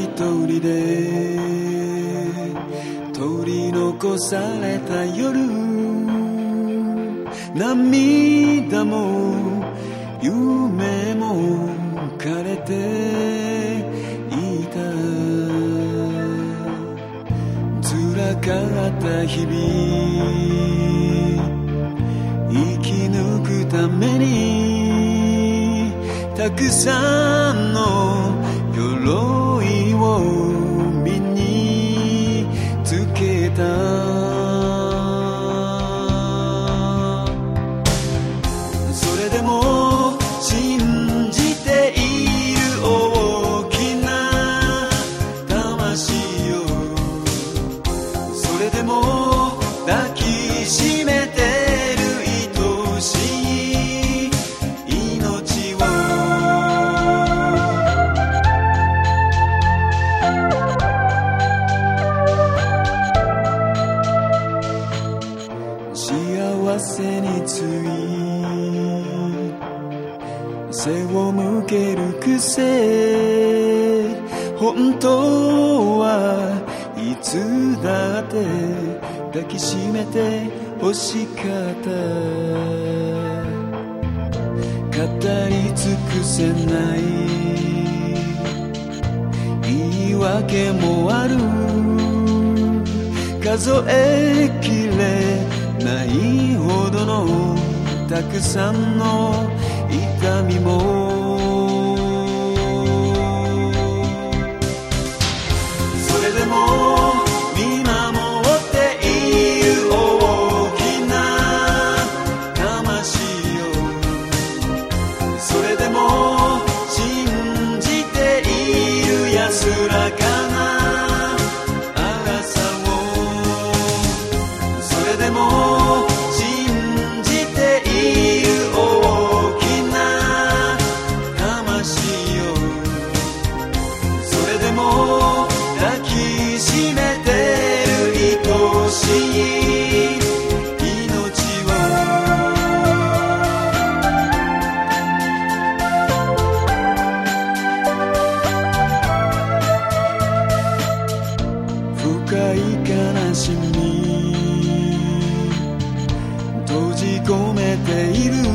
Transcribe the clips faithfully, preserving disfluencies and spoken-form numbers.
人で取り残された夜、涙も夢も枯れていた。辛かった日々生き抜くためにたくさんの鎧を身につけた。それでも信じている大きな魂よ。それでも抱きしめてる愛しい命を。幸せについ背を向ける癖、本当はいつだって抱きしめて欲しかった。語り尽くせない言い訳もある、数えきれないほどのたくさんの痛みも。それでも見守っている大きな魂よ。それでも信じている安らかな朝を。それでも信じている大きな魂よ。それでも抱きしめてる愛しい命を。深い悲しみ閉じ込めている、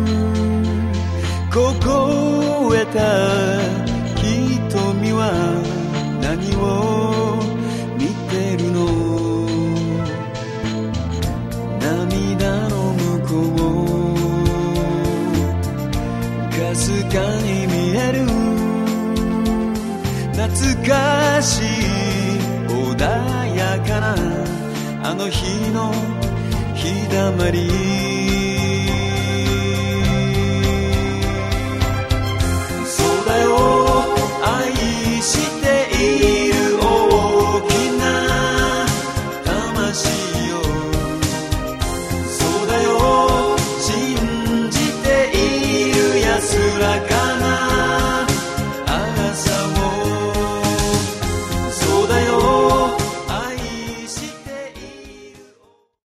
凍えた瞳は何を見てるの。涙の向こうかすかに見える、懐かしい穏やかなあの日の日だまり。